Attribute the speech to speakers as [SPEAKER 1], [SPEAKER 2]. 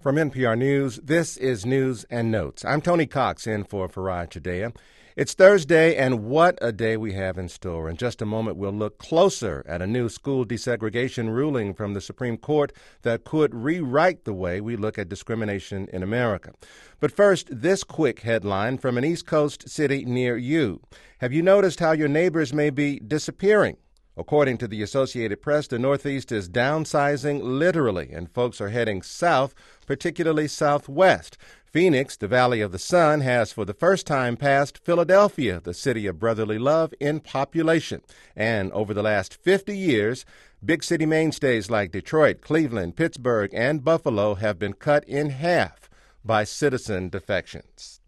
[SPEAKER 1] From NPR News, this is News and Notes. I'm Tony Cox in for Faraj Judea. It's Thursday, and what a day we have in store. In just a moment, we'll look closer at a new school desegregation ruling from the Supreme Court that could rewrite the way we look at discrimination in America. But first, this quick headline from an East Coast city near you. Have you noticed how your neighbors may be disappearing? According to the Associated Press, the Northeast is downsizing literally, and folks are heading south, particularly southwest. Phoenix, the Valley of the Sun, has for the first time passed Philadelphia, the city of brotherly love, in population. And over the last 50 years, big city mainstays like Detroit, Cleveland, Pittsburgh, and Buffalo have been cut in half by citizen defections.